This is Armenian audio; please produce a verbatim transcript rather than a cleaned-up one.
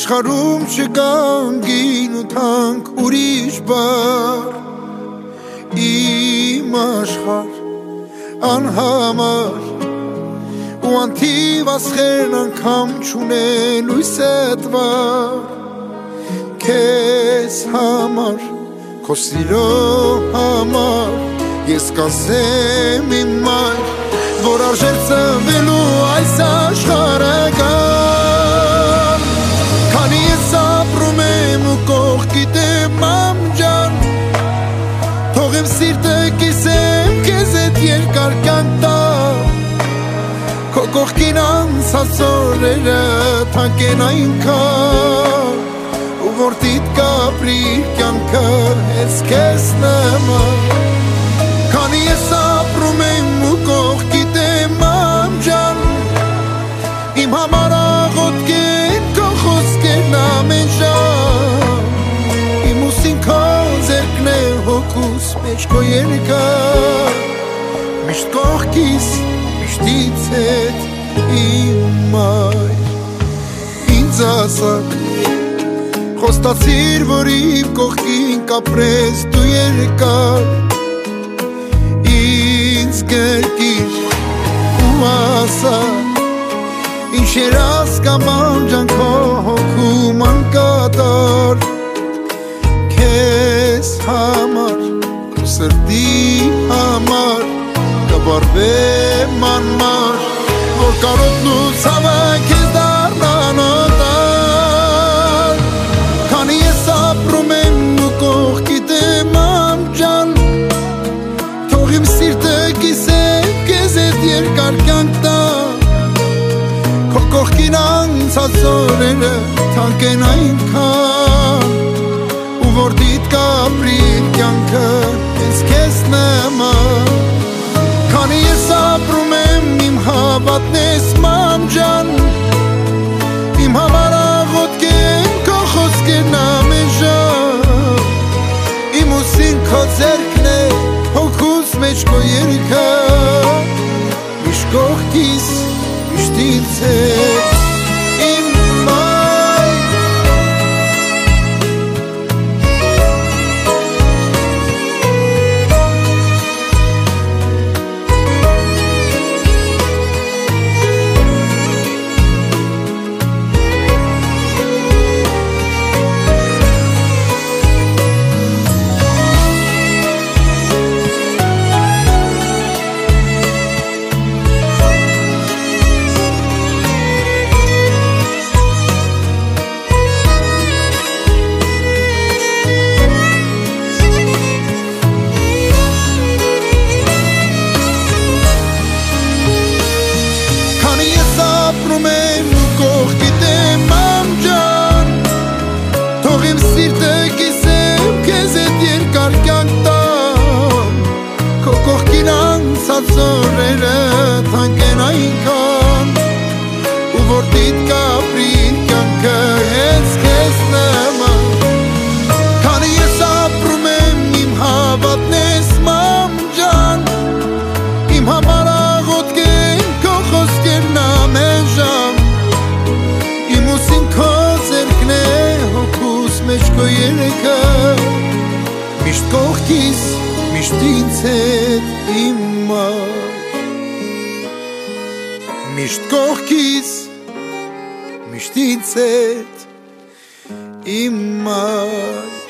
Աշխարհում չկան գին ու թանկ ուրիշ բառ Իմ աշխարհ անհամար ու անթիվ ասխերն անգամ չունեն լույսդ վար Քեզ համար, քո սիրո համար ես կասեմ իմ մայր որ արժեր ծնվելու այս աշխարհը կան Քանի ես ապրում եմ ու կողքիդ եմ մամ ջան Թող իմ սիրտը կիսեմ քեզ հետ երկար կյանք տա Քո կողքին անցած օրերը թանկ են այնքան ու որ դիդ կապրի կյանքը հենց քեզ նման Քանի ես ապրում եմ ու կողքիդ եմ մամ ջան Իմ համար աղոթք են քո խոսքերն ամեն ժամ Իմ ուսին քո ձեռքն է հոգուս մեջ քո երգը Միշտ կողքիս, միշտ ինձ հետ իմ մայր Ինձ ասակ Խոստացիր, որ իմ կողքին կապրես դու երկար Ինձ գրկիր ու ասա Ինչ երաս կամ անջան քո հոգում անկատար Քեզ համար, քո սրտի համար Կբարվեմ անմար Որ կարոտն ու ցավը քեզ դառնան օտար Քանի ես ապրում եմ ու կողքիդ եմ մամ ջան Թող իմ սիրտը կիսեմ քեզ հետ երկար կյանք տա Քո կողքին անցած օրերը թանկ են այնքան Ու որ դիդ կապրի կյանքը հենց քեզ նման Քանի ես ապրում եմ իմ հավատն ես մամ ջան Իմ համար աղոթք են քո խոսքերն ամեն ժամ Իմ ուսին քո ձեռքն է հոգուս մեջ քո երգը Միշտ կողքիս, միշտ ինձ հետ իմ մայր ապրում եմ ու կողքիդ եմ մամ ջան Թող իմ սիրտը կիսեմ քեզ հետ երկար կյանք տամ Քո կողքին անցած օրերը թանկ են այնքան Ու որ դիդ կապրի կյանքը հենց քեզ նման Քանի ես ապրում եմ իմ հավատն ես մամ ջան Իմ համար աղոթք են քո խոսքերն ամեն ժամ Իմ ուսին քո ձեռքն է հոգուս մեջ քո երգը Միշտ կողքիս, միշտ ինձ հետ իմ մայր Միշտ կողքիս, միշտ ինձ հետ իմ մայր